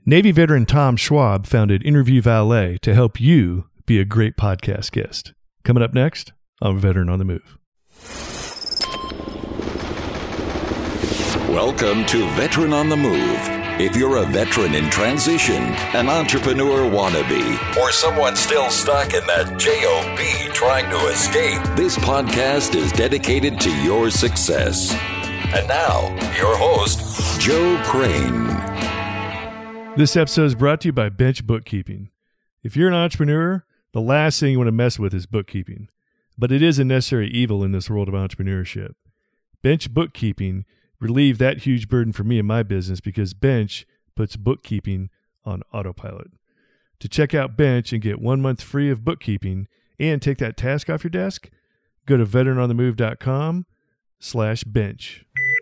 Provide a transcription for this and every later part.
Navy veteran Tom Schwab founded Interview Valet to help you be a great podcast guest. Coming up next on Veteran on the Move. Welcome to Veteran on the Move. If you're a veteran in transition, an entrepreneur wannabe, or someone still stuck in that JOB trying to escape, this podcast is dedicated to your success. And now, your host, Joe Crane. This episode is brought to you by Bench Bookkeeping. If you're an entrepreneur, the last thing you want to mess with is bookkeeping. But it is a necessary evil in this world of entrepreneurship. Bench Bookkeeping relieved that huge burden for me in my business because Bench puts bookkeeping on autopilot. To check out Bench and get 1 month free of bookkeeping and take that task off your desk, go to veteranontheMove.com/bench.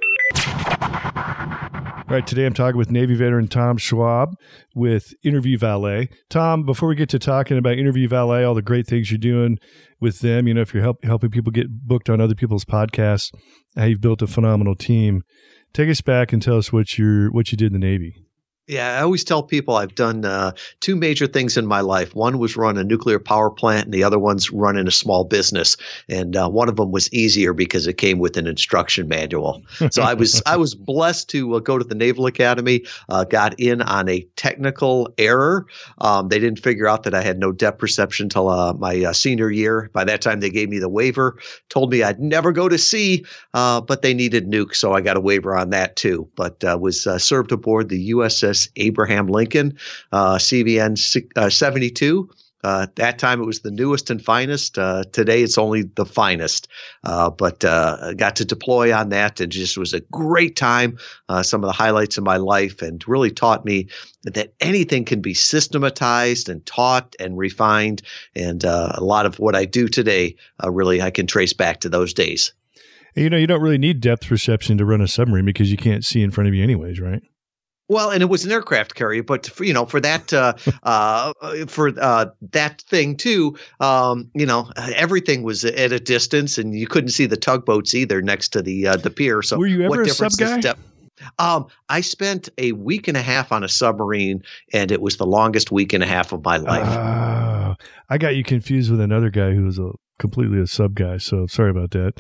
All right, today I'm talking with Navy veteran Tom Schwab with Interview Valet. Tom, before we get to talking about Interview Valet, all the great things you're doing with them, you know, if you're helping people get booked on other people's podcasts, how you've built a phenomenal team, take us back and tell us what you did in the Navy. Yeah, I always tell people I've done two major things in my life. One was run a nuclear power plant, and the other one's running a small business. And one of them was easier because it came with an instruction manual. So I was blessed to go to the Naval Academy, got in on a technical error. They didn't figure out that I had no depth perception until my senior year. By that time, they gave me the waiver, told me I'd never go to sea, but they needed nukes, so I got a waiver on that too. But was served aboard the USS Abraham Lincoln, CVN 72. At that time, it was the newest and finest. Today, it's only the finest. But I got to deploy on that, and just was a great time. Some of the highlights of my life, and really taught me that anything can be systematized and taught and refined. And a lot of what I do today, really, I can trace back to those days. You know, you don't really need depth perception to run a submarine because you can't see in front of you anyways, right? Well, and it was an aircraft carrier, but for that that thing too, everything was at a distance, and you couldn't see the tugboats either next to the pier. So, were you ever a sub guy? I spent a week and a half on a submarine, and it was the longest week and a half of my life. I got you confused with another guy who was completely a sub guy, so sorry about that.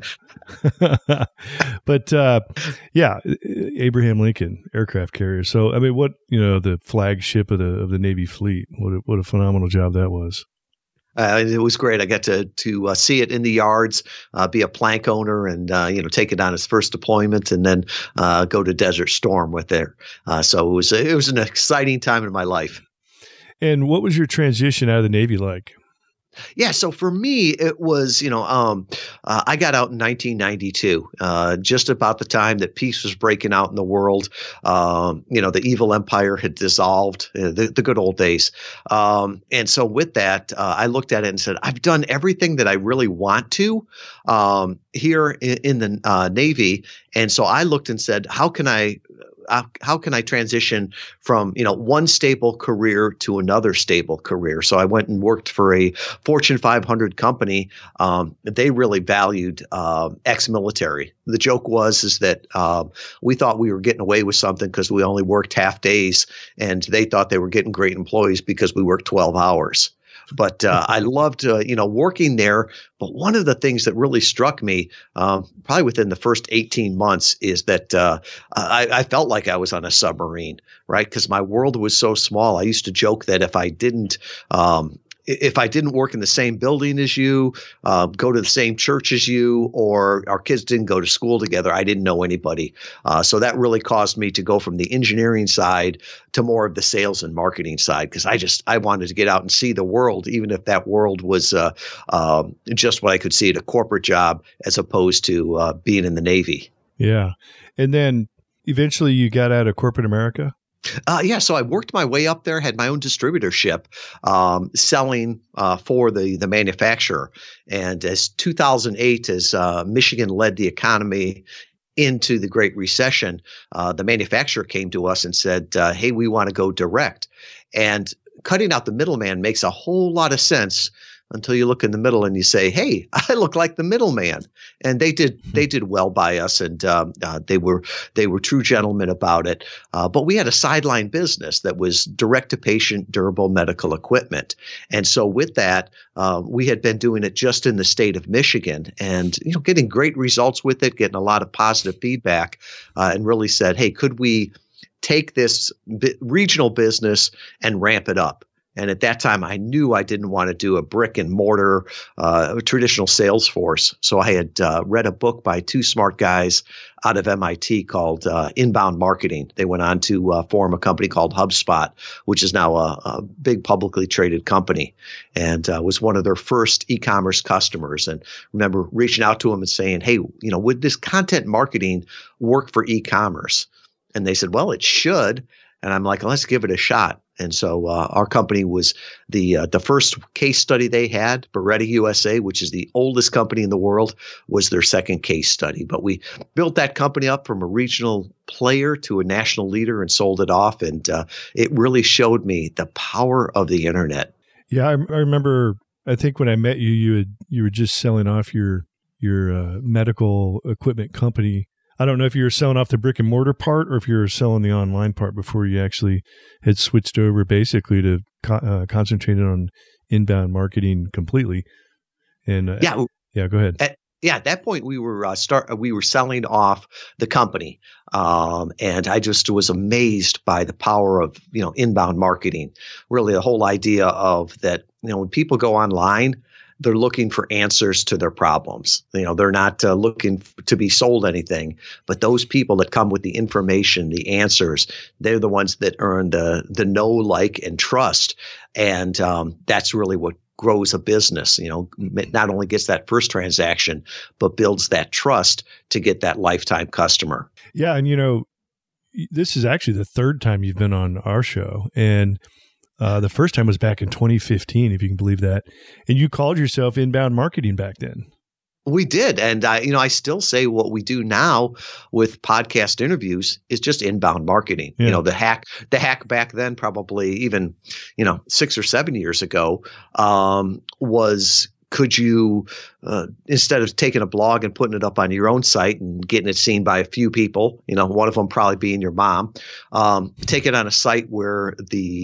But yeah, Abraham Lincoln aircraft carrier. So I mean, the flagship of the Navy fleet. What a phenomenal job that was. It was great. I got to see it in the yards, be a plank owner, and take it on its first deployment, and then go to Desert Storm with it. So it was an exciting time in my life. And what was your transition out of the Navy like? Yeah, so for me, it was, I got out in 1992, just about the time that peace was breaking out in the world. The evil empire had dissolved, the good old days. And so with that, I looked at it and said, I've done everything that I really want to here in the Navy. And so I looked and said, how can I transition from, one stable career to another stable career? So I went and worked for a Fortune 500 company. They really valued ex-military. The joke is that we thought we were getting away with something because we only worked half days, and they thought they were getting great employees because we worked 12 hours. But I loved, working there. But one of the things that really struck me, probably within the first 18 months, is that I felt like I was on a submarine, right? Because my world was so small. I used to joke that if I didn't work in the same building as you, go to the same church as you, or our kids didn't go to school together, I didn't know anybody. So that really caused me to go from the engineering side to more of the sales and marketing side, because I wanted to get out and see the world, even if that world was just what I could see at a corporate job as opposed to being in the Navy. Yeah. And then eventually you got out of corporate America? So I worked my way up there, had my own distributorship, selling for the manufacturer. And as 2008, as Michigan led the economy into the Great Recession, the manufacturer came to us and said, hey, we want to go direct. And cutting out the middleman makes a whole lot of sense until you look in the middle and you say, hey, I look like the middleman. And they did well by us, and they were true gentlemen about it. But we had a sideline business that was direct-to-patient durable medical equipment. And so with that, we had been doing it just in the state of Michigan and getting great results with it, getting a lot of positive feedback, and really said, hey, could we take this regional business and ramp it up? And at that time, I knew I didn't want to do a brick and mortar traditional sales force. So I had read a book by two smart guys out of MIT called Inbound Marketing. They went on to form a company called HubSpot, which is now a big publicly traded company, and was one of their first e-commerce customers. And remember reaching out to them and saying, hey, would this content marketing work for e-commerce? And they said, well, it should. And I'm like, let's give it a shot. And so our company was the first case study they had. Beretta USA, which is the oldest company in the world, was their second case study. But we built that company up from a regional player to a national leader and sold it off. And it really showed me the power of the internet. Yeah, I remember. I think when I met you, you were just selling off your medical equipment company. I don't know if you were selling off the brick and mortar part or if you were selling the online part before you actually had switched over basically to concentrating on inbound marketing completely. And go ahead. At that point, we were selling off the company, and I just was amazed by the power of inbound marketing. Really, the whole idea of that. When people go online, they're looking for answers to their problems. They're not looking to be sold anything, but those people that come with the information, the answers, they're the ones that earn the know, like, and trust. And that's really what grows a business. Not only gets that first transaction, but builds that trust to get that lifetime customer. Yeah. And, this is actually the third time you've been on our show. And the first time was back in 2015, if you can believe that. And you called yourself Inbound Marketing back then. We did. And I still say what we do now with podcast interviews is just inbound marketing. Yeah. The hack back then, probably even, 6 or 7 years ago, was could you, instead of taking a blog and putting it up on your own site and getting it seen by a few people, one of them probably being your mom, take it on a site where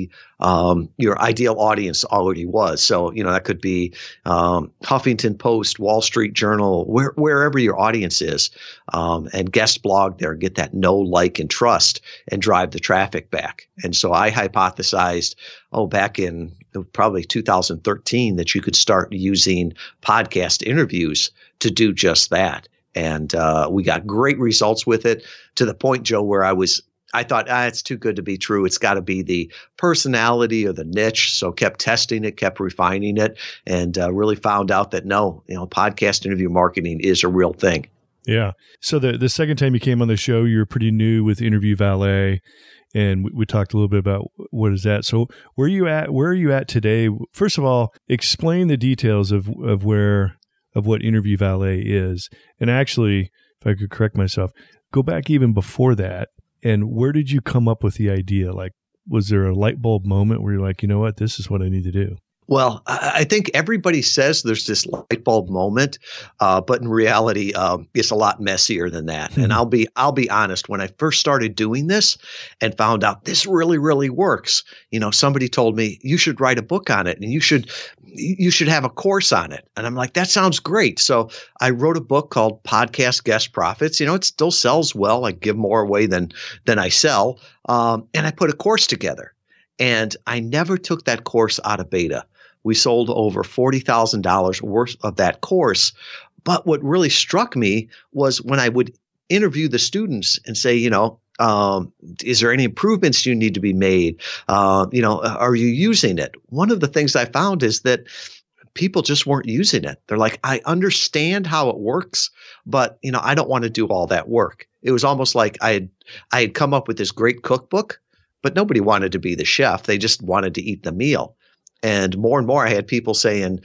your ideal audience already was. So, that could be Huffington Post, Wall Street Journal, wherever your audience is, and guest blog there, get that know, like, and trust and drive the traffic back. And so I hypothesized, back in probably 2013 that you could start using podcast interviews to do just that. And we got great results with it, to the point, Joe, where I thought, it's too good to be true. It's got to be the personality or the niche. So kept testing it, kept refining it, and really found out that no, podcast interview marketing is a real thing. Yeah. So the second time you came on the show, you were pretty new with Interview Valet, and we talked a little bit about what is that. So where are you at today? First of all, explain the details of what Interview Valet is. And actually, if I could correct myself, go back even before that. And where did you come up with the idea? Like, was there a light bulb moment where you're like, you know what, this is what I need to do? Well, I think everybody says there's this light bulb moment, but in reality, it's a lot messier than that. And I'll be honest. When I first started doing this and found out this really, really works, somebody told me you should write a book on it and you should have a course on it. And I'm like, that sounds great. So I wrote a book called Podcast Guest Profits. It still sells well. I give more away than I sell, and I put a course together. And I never took that course out of beta. We sold over $40,000 worth of that course. But what really struck me was when I would interview the students and say, is there any improvements you need to be made? Are you using it? One of the things I found is that people just weren't using it. They're like, I understand how it works, but I don't want to do all that work. It was almost like I had come up with this great cookbook, but nobody wanted to be the chef. They just wanted to eat the meal. And more, I had people saying,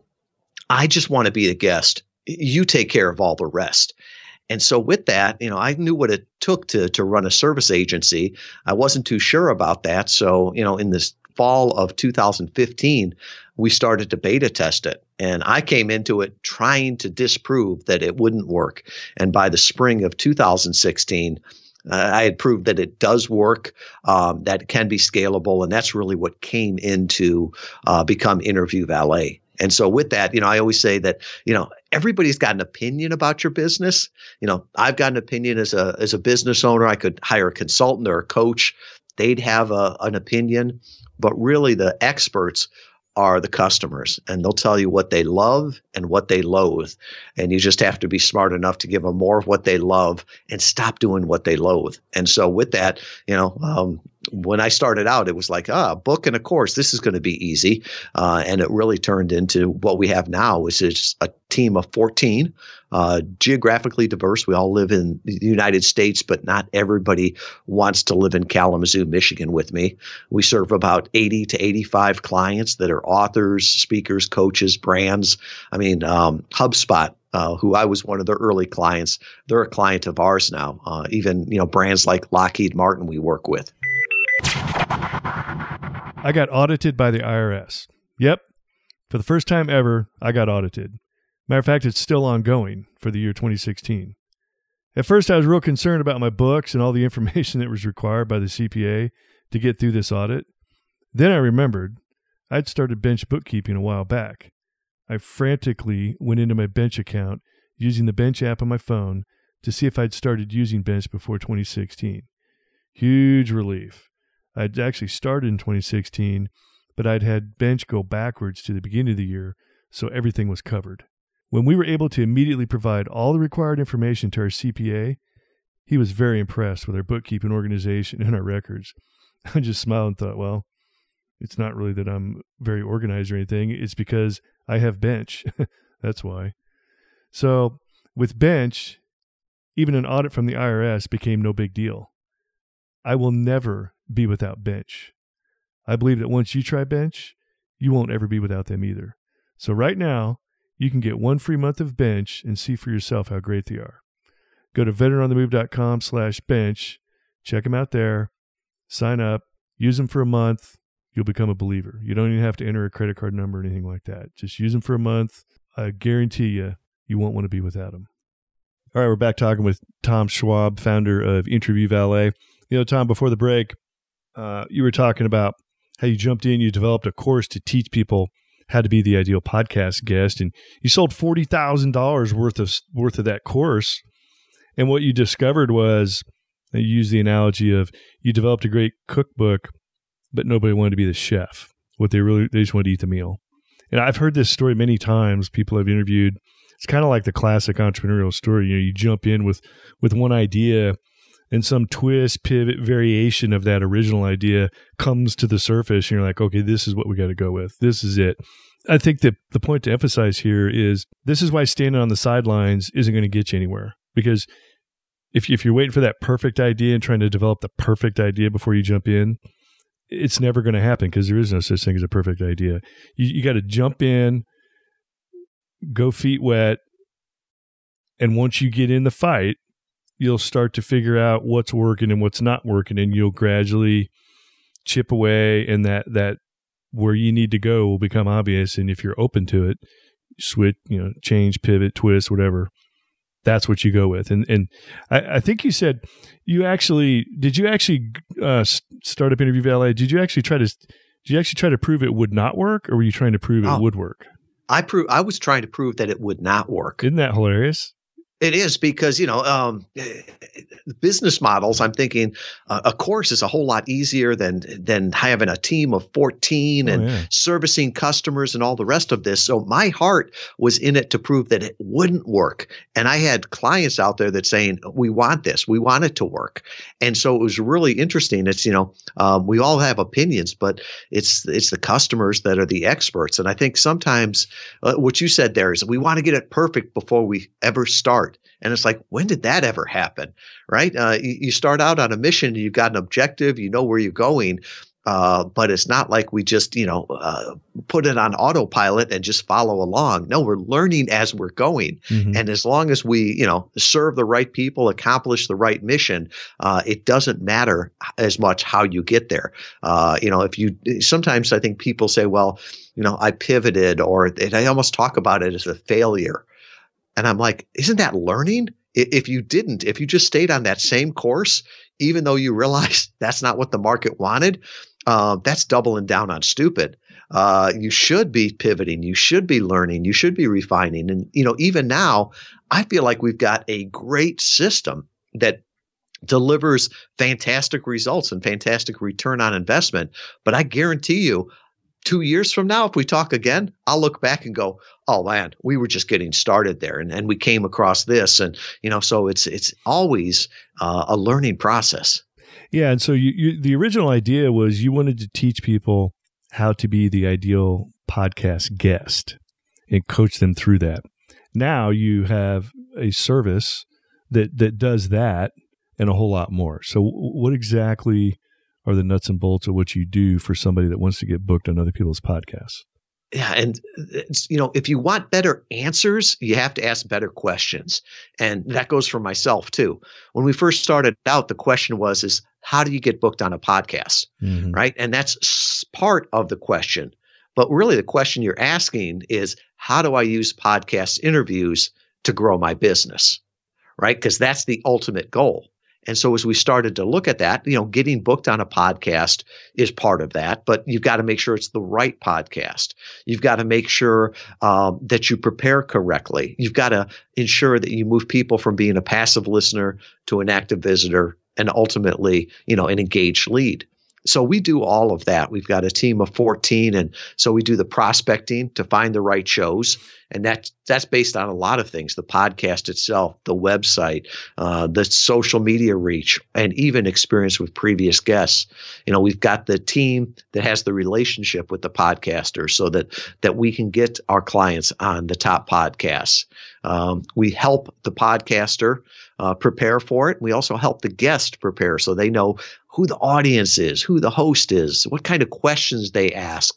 I just want to be a guest. You take care of all the rest. And so with that, I knew what it took to run a service agency. I wasn't too sure about that. So, in this fall of 2015, we started to beta test it. And I came into it trying to disprove that it wouldn't work. And by the spring of 2016, I had proved that it does work, that it can be scalable. And that's really what came into become Interview Valet. And so with that, I always say that, everybody's got an opinion about your business. I've got an opinion as a business owner. I could hire a consultant or a coach. They'd have an opinion, but really the experts are the customers, and they'll tell you what they love and what they loathe. And you just have to be smart enough to give them more of what they love and stop doing what they loathe. And so with that, when I started out, it was like, a book and a course, this is going to be easy. And it really turned into what we have now, which is a team of 14, geographically diverse. We all live in the United States, but not everybody wants to live in Kalamazoo, Michigan with me. We serve about 80 to 85 clients that are authors, speakers, coaches, brands. I mean, HubSpot, who I was one of their early clients, they're a client of ours now. Even, brands like Lockheed Martin we work with. I got audited by the IRS. Yep. For the first time ever, I got audited. Matter of fact, it's still ongoing for the year 2016. At first, I was real concerned about my books and all the information that was required by the CPA to get through this audit. Then I remembered I'd started Bench bookkeeping a while back. I frantically went into my Bench account using the Bench app on my phone to see if I'd started using Bench before 2016. Huge relief. I'd actually started in 2016, but I'd had Bench go backwards to the beginning of the year, so everything was covered. When we were able to immediately provide all the required information to our CPA, he was very impressed with our bookkeeping organization and our records. I just smiled and thought, well, it's not really that I'm very organized or anything. It's because I have Bench. That's why. So with Bench, even an audit from the IRS became no big deal. I will never be without Bench. I believe that once you try Bench, you won't ever be without them either. So right now, you can get 1 free month of Bench and see for yourself how great they are. Go to veteranonthemove.com/bench, check them out there, sign up, use them for a month, you'll become a believer. You don't even have to enter a credit card number or anything like that. Just use them for a month. I guarantee you won't want to be without them. All right, we're back talking with Tom Schwab, founder of Interview Valet. Tom, before the break, you were talking about how you jumped in, you developed a course to teach people how to be the ideal podcast guest, and you sold $40,000 worth of that course. And what you discovered was, you used the analogy of you developed a great cookbook, but nobody wanted to be the chef. They just wanted to eat the meal. And I've heard this story many times. People I've interviewed. It's kind of like the classic entrepreneurial story. You jump in with one idea, and some twist, pivot, variation of that original idea comes to the surface, and you're like, okay, this is what we got to go with. This is it. I think that the point to emphasize here is this is why standing on the sidelines isn't going to get you anywhere. Because if you're waiting for that perfect idea and trying to develop the perfect idea before you jump in, it's never going to happen because there is no such thing as a perfect idea. You got to jump in, go feet wet, and once you get in the fight, you'll start to figure out what's working and what's not working, and you'll gradually chip away, and that where you need to go will become obvious. And if you're open to it, switch, change, pivot, twist, whatever, that's what you go with. And I think you said did you actually start up Interview Valet? Did you actually try to prove it would not work, or were you trying to prove it would work? I was trying to prove that it would not work. Isn't that hilarious? It is because, business models, I'm thinking a course is a whole lot easier than having a team of 14 and servicing customers and all the rest of this. So my heart was in it to prove that it wouldn't work. And I had clients out there that saying, we want this, we want it to work. And so it was really interesting. It's, we all have opinions, but it's the customers that are the experts. And I think sometimes what you said there is we want to get it perfect before we ever start. And it's like, when did that ever happen, right? You start out on a mission, you've got an objective, you know where you're going. but it's not like we just, put it on autopilot and just follow along. No, we're learning as we're going. Mm-hmm. And as long as we, serve the right people, accomplish the right mission, it doesn't matter as much how you get there. Sometimes I think people say, well, I pivoted, or they almost talk about it as a failure. And I'm like, isn't that learning? If you just stayed on that same course, even though you realized that's not what the market wanted, that's doubling down on stupid. You should be pivoting. You should be learning. You should be refining. And, even now, I feel like we've got a great system that delivers fantastic results and fantastic return on investment. But I guarantee you, 2 years from now, if we talk again, I'll look back and go, oh man, we were just getting started there. And we came across this. And, so it's always a learning process. Yeah. And so the original idea was you wanted to teach people how to be the ideal podcast guest and coach them through that. Now you have a service that does that and a whole lot more. So what exactly are the nuts and bolts of what you do for somebody that wants to get booked on other people's podcasts? Yeah. And, if you want better answers, you have to ask better questions. And that goes for myself too. When we first started out, the question is how do you get booked on a podcast? Mm-hmm. Right. And that's part of the question. But really the question you're asking is, how do I use podcast interviews to grow my business? Right. Because that's the ultimate goal. And so as we started to look at that, getting booked on a podcast is part of that, but you've got to make sure it's the right podcast. You've got to make sure that you prepare correctly. You've got to ensure that you move people from being a passive listener to an active visitor and ultimately, an engaged lead. So we do all of that. We've got a team of 14. And so we do the prospecting to find the right shows. And that's based on a lot of things, the podcast itself, the website, the social media reach, and even experience with previous guests. We've got the team that has the relationship with the podcaster so that we can get our clients on the top podcasts. We help the podcaster prepare for it. We also help the guest prepare so they know who the audience is, who the host is, what kind of questions they ask,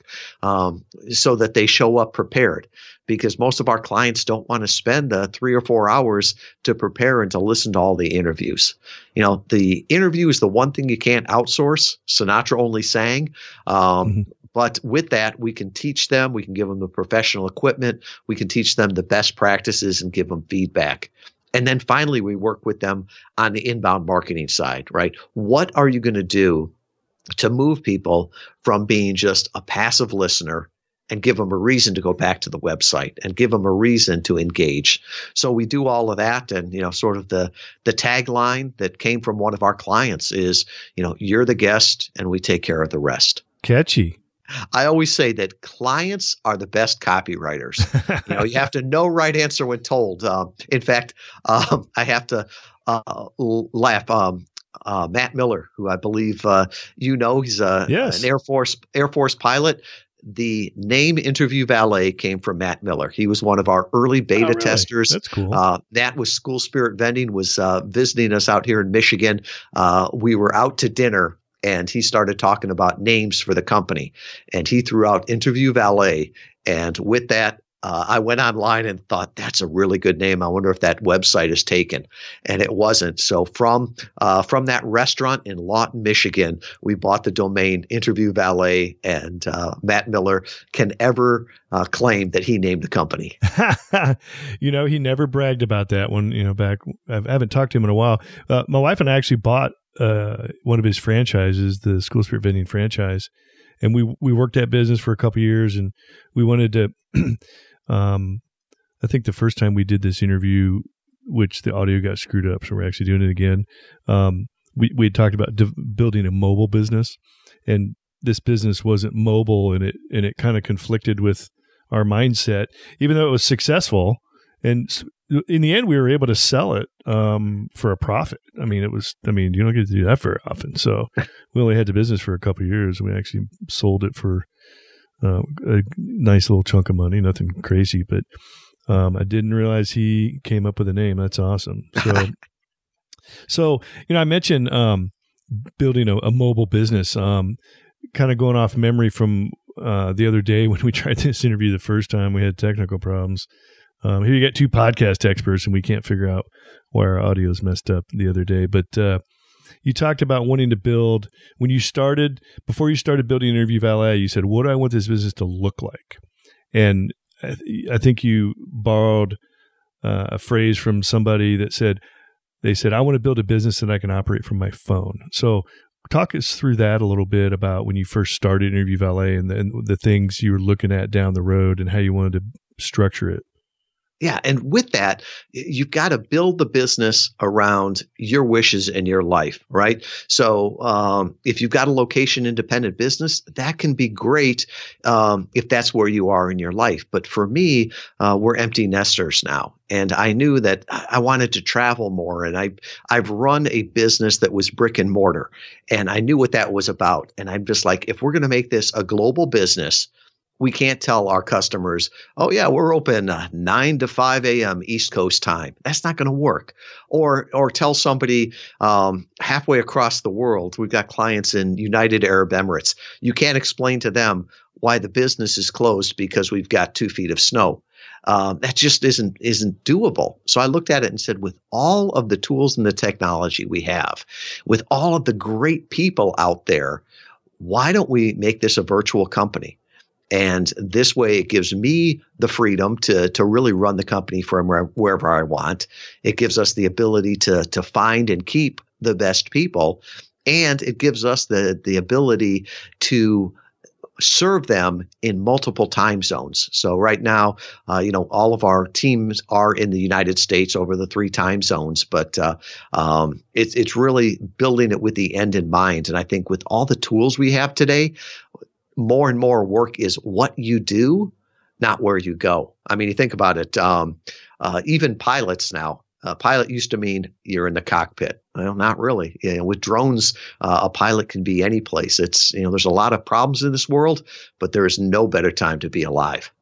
so that they show up prepared. Because most of our clients don't want to spend 3 or 4 hours to prepare and to listen to all the interviews. The interview is the one thing you can't outsource. Sinatra only sang. But with that, we can teach them. We can give them the professional equipment. We can teach them the best practices and give them feedback. And then finally, we work with them on the inbound marketing side, right? What are you going to do to move people from being just a passive listener and give them a reason to go back to the website and give them a reason to engage? So we do all of that. And, sort of the tagline that came from one of our clients is, you're the guest and we take care of the rest. Catchy. I always say that clients are the best copywriters. You have to know right answer when told. In fact, I have to laugh. Matt Miller, who I believe he's an Air Force pilot. The name Interview Valet came from Matt Miller. He was one of our early beta testers. That's cool. Matt with School Spirit Vending was visiting us out here in Michigan. We were out to dinner, and he started talking about names for the company. And he threw out Interview Valet. And with that, I went online and thought, that's a really good name. I wonder if that website is taken. And it wasn't. So from that restaurant in Lawton, Michigan, we bought the domain Interview Valet, and Matt Miller can ever claim that he named the company. He never bragged about that one, back. I haven't talked to him in a while. My wife and I actually bought one of his franchises, the School Spirit Vending franchise. And we worked that business for a couple of years, and we wanted to, I think the first time we did this interview, which the audio got screwed up, so we're actually doing it again. We had talked about building a mobile business, and this business wasn't mobile, and it kind of conflicted with our mindset, even though it was successful. And in the end, we were able to sell it for a profit. You don't get to do that very often. So we only had the business for a couple of years. We actually sold it for a nice little chunk of money, nothing crazy. But I didn't realize he came up with a name. That's awesome. So I mentioned building a mobile business. kind of going off memory from the other day when we tried this interview the first time, we had technical problems. Here you get two podcast experts, and we can't figure out why our audio is messed up the other day. But you talked about wanting to build, before you started building Interview Valet, you said, what do I want this business to look like? And I think you borrowed a phrase from somebody that said, I want to build a business that I can operate from my phone. So talk us through that a little bit about when you first started Interview Valet and the things you were looking at down the road and how you wanted to structure it. Yeah. And with that, you've got to build the business around your wishes and your life, right? So if you've got a location independent business, that can be great if that's where you are in your life. But for me, we're empty nesters now. And I knew that I wanted to travel more. And I've run a business that was brick and mortar. And I knew what that was about. And I'm just like, if we're going to make this a global business, we can't tell our customers, oh, yeah, we're open 9 to 5 a.m. East Coast time. That's not going to work. Or tell somebody halfway across the world, we've got clients in United Arab Emirates. You can't explain to them why the business is closed because we've got 2 feet of snow. That just isn't doable. So I looked at it and said, with all of the tools and the technology we have, with all of the great people out there, why don't we make this a virtual company? And this way it gives me the freedom to really run the company from wherever I want. It gives us the ability to find and keep the best people. And it gives us the ability to serve them in multiple time zones. So right now, all of our teams are in the United States over the 3 time zones, but it's really building it with the end in mind. And I think with all the tools we have today, more and more work is what you do, not where you go. I mean, you think about it, even pilots now, pilot used to mean you're in the cockpit. Well, not really. With drones, a pilot can be any place. It's, there's a lot of problems in this world, but there is no better time to be alive.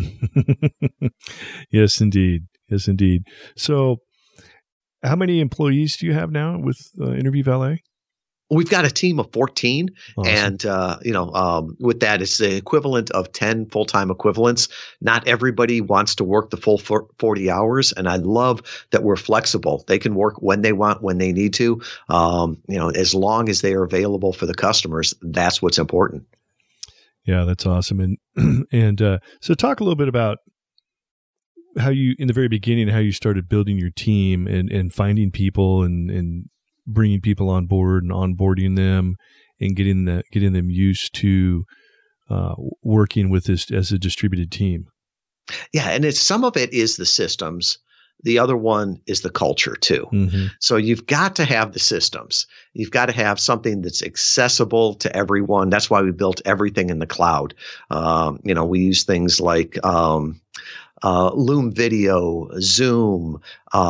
Yes, indeed. Yes, indeed. So how many employees do you have now with Interview Valet? We've got a team of 14, awesome. And with that, it's the equivalent of 10 full-time equivalents. Not everybody wants to work the full 40 hours, and I love that we're flexible. They can work when they want, when they need to. As long as they are available for the customers, that's what's important. Yeah, that's awesome. And so talk a little bit about how you, in the very beginning, how you started building your team and finding people and bringing people on board and onboarding them and getting them used to working with this as a distributed team. Yeah, and some of it is the systems. The other one is the culture too. Mm-hmm. So you've got to have the systems. You've got to have something that's accessible to everyone. That's why we built everything in the cloud. We use things like Loom Video, Zoom,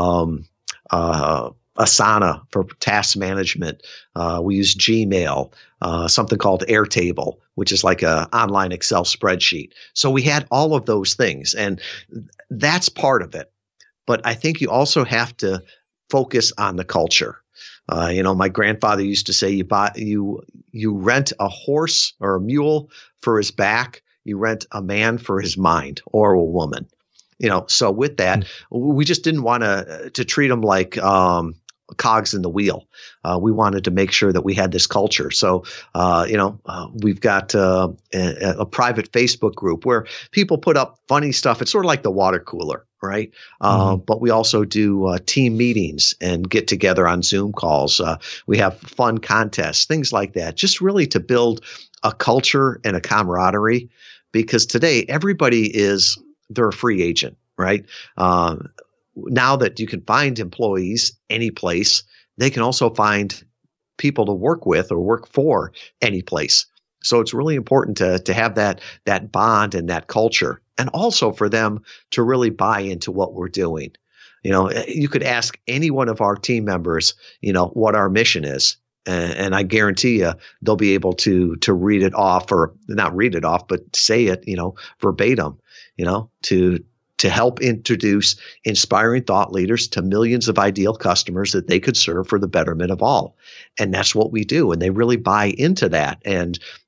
Asana for task management. We use Gmail, something called Airtable, which is like an online Excel spreadsheet. So we had all of those things, and that's part of it. But I think you also have to focus on the culture. My grandfather used to say, you rent a horse or a mule for his back, you rent a man for his mind, or a woman. So with that, we just didn't want to treat them like cogs in the wheel. We wanted to make sure that we had this culture. So, we've got a private Facebook group where people put up funny stuff. It's sort of like the water cooler, right? But we also do team meetings and get together on Zoom calls. We have fun contests, things like that, just really to build a culture and a camaraderie, because today they're a free agent, right? Now that you can find employees any place, they can also find people to work with or work for any place. So it's really important to have that bond and that culture, and also for them to really buy into what we're doing. You could ask any one of our team members, what our mission is. And I guarantee you they'll be able to read it off, or not read it off, but say it, verbatim, to help introduce inspiring thought leaders to millions of ideal customers that they could serve for the betterment of all. And that's what we do. And they really buy into that. And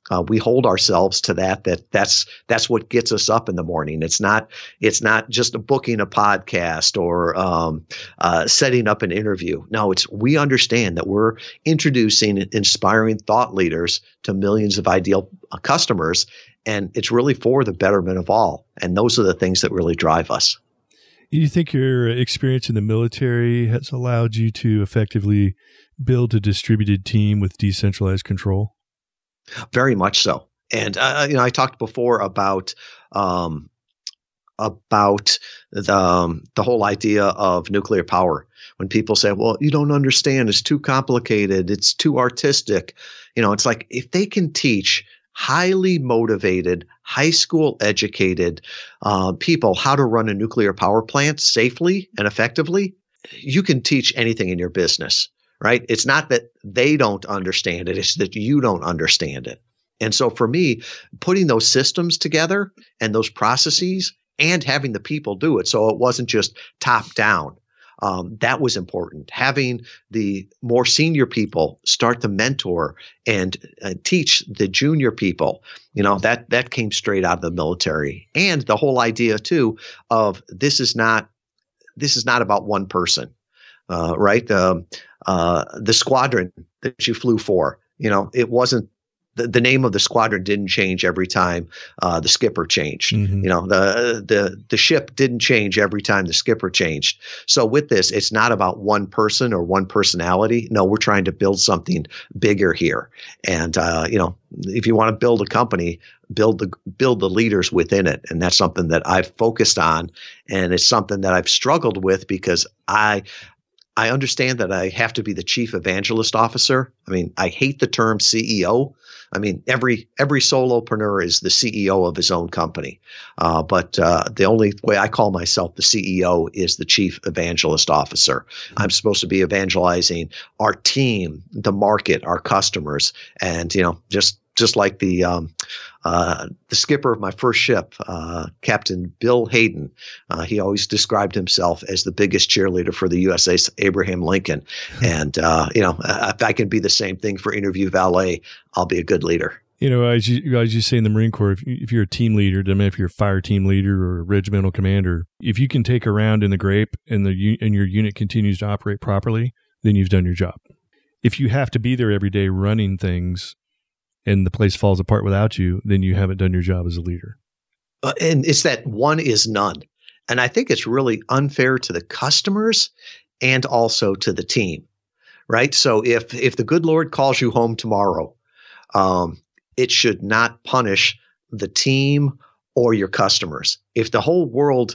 We hold ourselves to that's what gets us up in the morning. It's not just booking a podcast or setting up an interview. No, we understand that we're introducing inspiring thought leaders to millions of ideal customers, and it's really for the betterment of all. And those are the things that really drive us. You think your experience in the military has allowed you to effectively build a distributed team with decentralized control? Very much so. And I talked before about the whole idea of nuclear power. When people say, "Well, you don't understand. It's too complicated. It's too artistic." It's like, if they can teach highly motivated, high school educated people how to run a nuclear power plant safely and effectively, you can teach anything in your business, right? It's not that they don't understand it. It's that you don't understand it. And so for me, putting those systems together and those processes and having the people do it, so it wasn't just top down, that was important. Having the more senior people start to mentor and teach the junior people, that came straight out of the military. And the whole idea too of this is not about one person, right? The squadron that you flew for, it wasn't. The name of the squadron didn't change every time the skipper changed. Mm-hmm. The ship didn't change every time the skipper changed. So with this, it's not about one person or one personality. No, we're trying to build something bigger here. And if you want to build a company, build the leaders within it. And that's something that I've focused on, and it's something that I've struggled with because I understand that I have to be the chief evangelist officer. I mean, I hate the term CEO. I mean, every solopreneur is the CEO of his own company. But the only way I call myself the CEO is the chief evangelist officer. I'm supposed to be evangelizing our team, the market, our customers, and just like the skipper of my first ship, Captain Bill Hayden, he always described himself as the biggest cheerleader for the USS Abraham Lincoln. And, if I can be the same thing for Interview Valet, I'll be a good leader. As you say in the Marine Corps, if you're a team leader, I mean, if you're a fire team leader or a regimental commander, if you can take a round in the grape and your unit continues to operate properly, then you've done your job. If you have to be there every day running things and the place falls apart without you, then you haven't done your job as a leader. And it's that one is none. And I think it's really unfair to the customers and also to the team, right? So if the good Lord calls you home tomorrow, it should not punish the team or your customers. If the whole world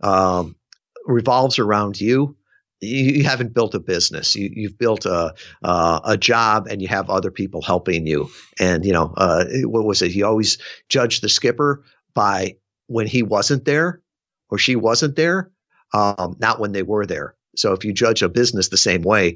revolves around you, you haven't built a business. You've built a job, and you have other people helping you. And what was it? You always judge the skipper by when he wasn't there or she wasn't there, not when they were there. So if you judge a business the same way,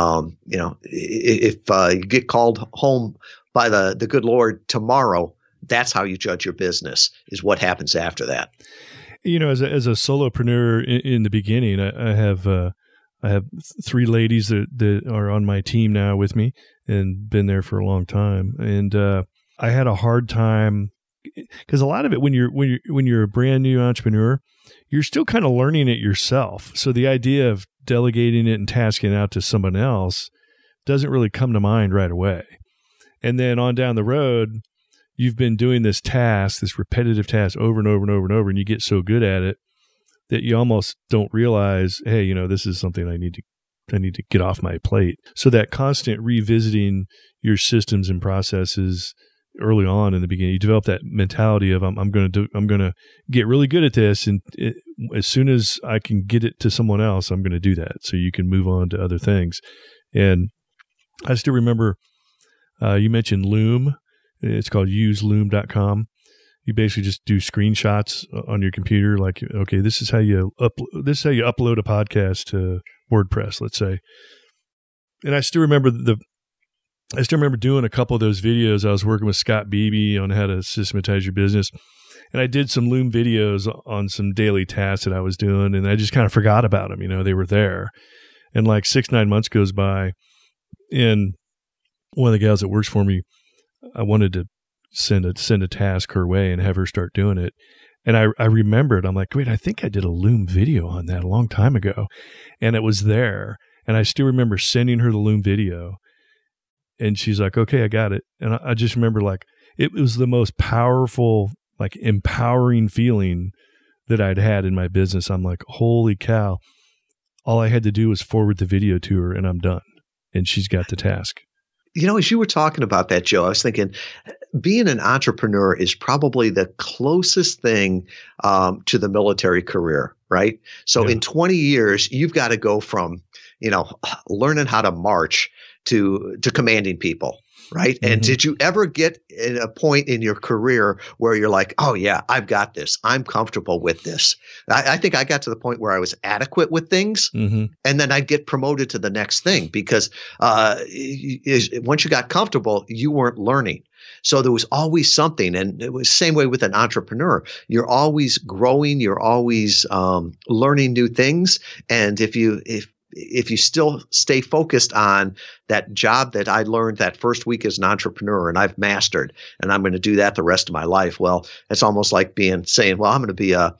if you get called home by the good Lord tomorrow, that's how you judge your business, is what happens after that. As a solopreneur in the beginning, I have 3 ladies that are on my team now with me and been there for a long time. And I had a hard time because a lot of it, when you're a brand new entrepreneur, you're still kind of learning it yourself. So the idea of delegating it and tasking it out to someone else doesn't really come to mind right away. And then on down the road, you've been doing this repetitive task over and over and over and over, and you get so good at it that you almost don't realize, hey, this is something I need to get off my plate. So that constant revisiting your systems and processes early on in the beginning, you develop that mentality of I'm going to get really good at this, and as soon as I can get it to someone else, I'm going to do that. So you can move on to other things. And I still remember you mentioned Loom. It's called useloom.com. You basically just do screenshots on your computer, like, okay, this is how you upload a podcast to WordPress, let's say. And I still remember doing a couple of those videos. I was working with Scott Beebe on how to systematize your business, and I did some Loom videos on some daily tasks that I was doing, and I just kind of forgot about them. They were there, and like 6-9 months goes by, and one of the gals that works for me, I wanted to send a task her way and have her start doing it. And I remembered, I'm like, wait, I think I did a Loom video on that a long time ago. And it was there. And I still remember sending her the Loom video. And she's like, okay, I got it. And I just remember, like, it was the most powerful, like, empowering feeling that I'd had in my business. I'm like, holy cow. All I had to do was forward the video to her and I'm done. And she's got the task. You know, as you were talking about that, Joe, I was thinking being an entrepreneur is probably the closest thing to the military career, right? So in 20 years, you've got to go from, learning how to march to commanding people, right? Mm-hmm. And did you ever get in a point in your career where you're like, oh yeah, I've got this. I'm comfortable with this. I think I got to the point where I was adequate with things, and then I'd get promoted to the next thing because once you got comfortable, you weren't learning. So there was always something, and it was the same way with an entrepreneur. You're always growing. You're always learning new things. And if you still stay focused on that job that I learned that first week as an entrepreneur and I've mastered, and I'm going to do that the rest of my life. Well, it's almost like saying, well, I'm going to be a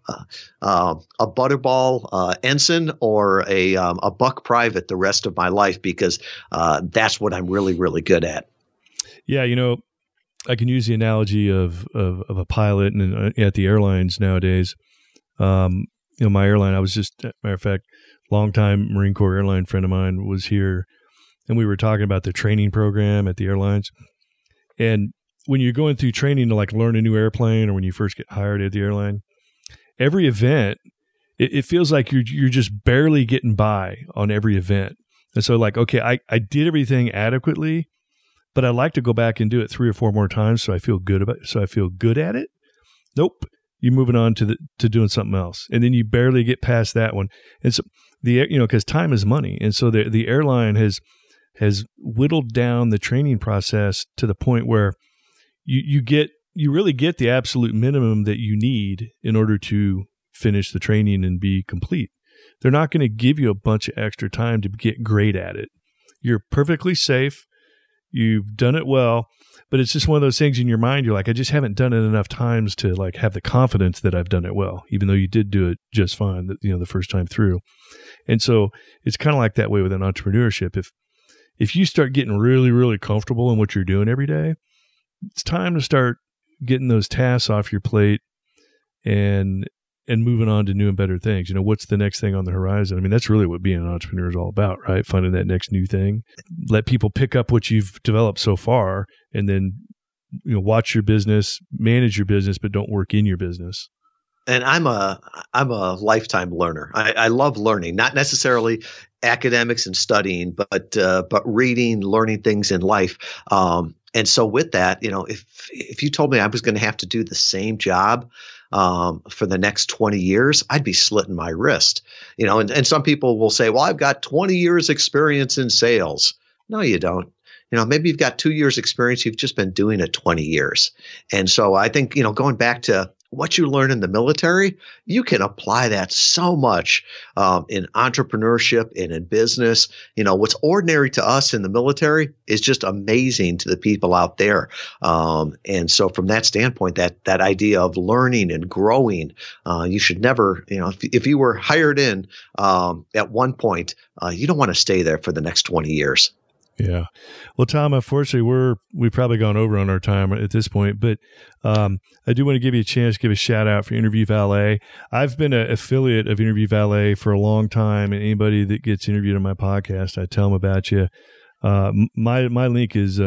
butterball ensign or a buck private the rest of my life because that's what I'm really, really good at. Yeah. I can use the analogy of a pilot and at the airlines nowadays. My airline, I was just, matter of fact, longtime Marine Corps airline friend of mine was here, and we were talking about the training program at the airlines. And when you're going through training to like learn a new airplane, or when you first get hired at the airline, every event, it feels like you're just barely getting by on every event. And so like, okay, I did everything adequately, but I'd like to go back and do it 3 or 4 more times so I feel good at it. Nope. You're moving on to doing something else. And then you barely get past that one. And so because time is money. And so the airline has whittled down the training process to the point where you really get the absolute minimum that you need in order to finish the training and be complete. They're not going to give you a bunch of extra time to get great at it. You're perfectly safe. You've done it well, but it's just one of those things in your mind. You're like, I just haven't done it enough times to like have the confidence that I've done it well, even though you did do it just fine, the first time through. And so it's kind of like that way with an entrepreneurship. If you start getting really, really comfortable in what you're doing every day, it's time to start getting those tasks off your plate and moving on to new and better things. What's the next thing on the horizon? I mean, that's really what being an entrepreneur is all about, right? Finding that next new thing. Let people pick up what you've developed so far, and then watch your business, manage your business, but don't work in your business. And I'm a lifetime learner. I love learning, not necessarily academics and studying, but reading, learning things in life. And so with that, if you told me I was going to have to do the same job for the next 20 years, I'd be slitting my wrist. And some people will say, well, I've got 20 years experience in sales. No, you don't. Maybe you've got 2 years experience. You've just been doing it 20 years. And so I think, going back to what you learn in the military, you can apply that so much in entrepreneurship and in business. What's ordinary to us in the military is just amazing to the people out there. And so from that standpoint, that idea of learning and growing, you should never, if you were hired in at one point, you don't want to stay there for the next 20 years. Yeah. Well, Tom, unfortunately, we've probably gone over on our time at this point, but I do want to give you a chance to give a shout out for Interview Valet. I've been an affiliate of Interview Valet for a long time, and anybody that gets interviewed on my podcast, I tell them about you. My link is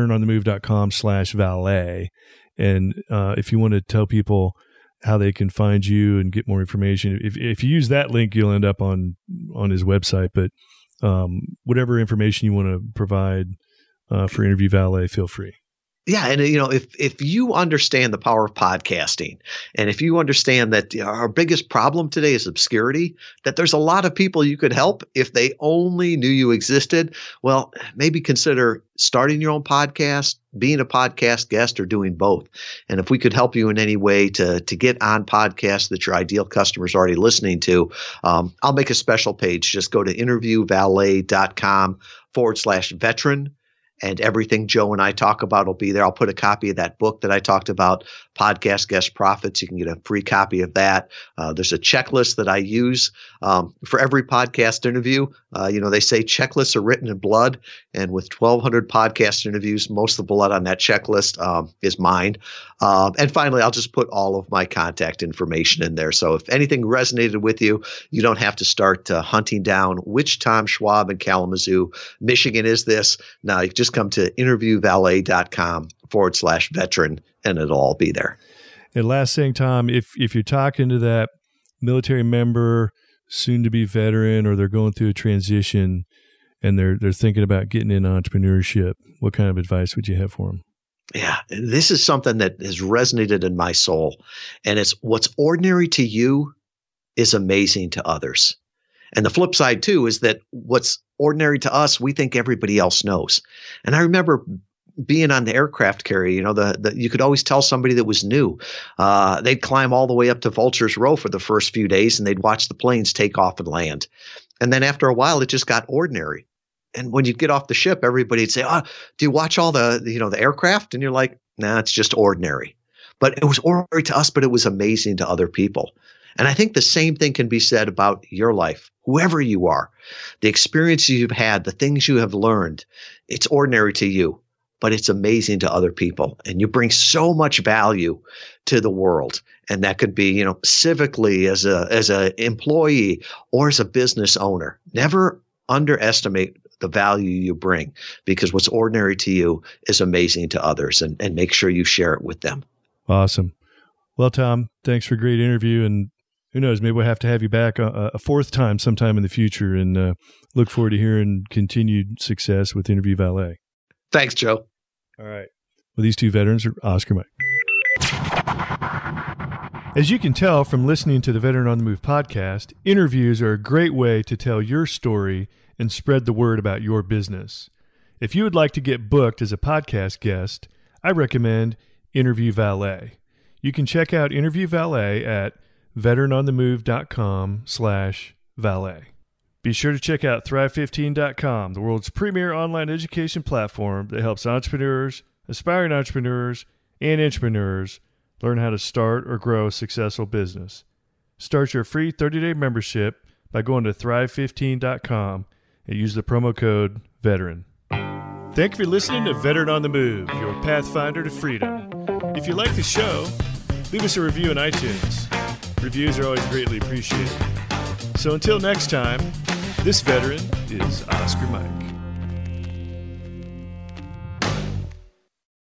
veteranonthemove.com/valet. And if you want to tell people how they can find you and get more information, if you use that link, you'll end up on his website, but whatever information you want to provide for Interview Valet, feel free. Yeah. And, if you understand the power of podcasting, and if you understand that our biggest problem today is obscurity, that there's a lot of people you could help if they only knew you existed, well, maybe consider starting your own podcast, being a podcast guest, or doing both. And if we could help you in any way to get on podcasts that your ideal customer is already listening to, I'll make a special page. Just go to interviewvalet.com/veteran. and everything Joe and I talk about will be there. I'll put a copy of that book that I talked about, Podcast Guest Profits. You can get a free copy of that. There's a checklist that I use for every podcast interview. They say checklists are written in blood, and with 1,200 podcast interviews, most of the blood on that checklist is mine. And finally, I'll just put all of my contact information in there. So if anything resonated with you, you don't have to start hunting down which Tom Schwab in Kalamazoo, Michigan is this. Now you just come to interviewvalet.com/veteran, and it'll all be there. And last thing, Tom, if you're talking to that military member, soon to be veteran, or they're going through a transition and they're thinking about getting into entrepreneurship, what kind of advice would you have for them? Yeah, this is something that has resonated in my soul. And it's what's ordinary to you is amazing to others. And the flip side, too, is that what's ordinary to us, we think everybody else knows. And I remember being on the aircraft carrier, you could always tell somebody that was new. They'd climb all the way up to Vulture's Row for the first few days, and they'd watch the planes take off and land. And then after a while, it just got ordinary. And when you get off the ship, everybody'd say, "Oh, do you watch all the aircraft?" And you're like, "Nah, it's just ordinary." But it was ordinary to us, but it was amazing to other people. And I think the same thing can be said about your life, whoever you are, the experiences you've had, the things you have learned. It's ordinary to you, but it's amazing to other people. And you bring so much value to the world. And that could be, civically as a employee or as a business owner. Never underestimate the value you bring, because what's ordinary to you is amazing to others, and make sure you share it with them. Awesome. Well, Tom, thanks for a great interview. And who knows, maybe we'll have to have you back a fourth time sometime in the future, and look forward to hearing continued success with Interview Valet. Thanks, Joe. All right. Well, these two veterans are Oscar Mike. As you can tell from listening to the Veteran on the Move podcast, interviews are a great way to tell your story and spread the word about your business. If you would like to get booked as a podcast guest, I recommend Interview Valet. You can check out Interview Valet at veteranonthemove.com/valet. Be sure to check out Thrive15.com, the world's premier online education platform that helps entrepreneurs, aspiring entrepreneurs, and entrepreneurs learn how to start or grow a successful business. Start your free 30-day membership by going to Thrive15.com and use the promo code VETERAN. Thank you for listening to Veteran on the Move, your pathfinder to freedom. If you like the show, leave us a review on iTunes. Reviews are always greatly appreciated. So until next time, this veteran is Oscar Mike.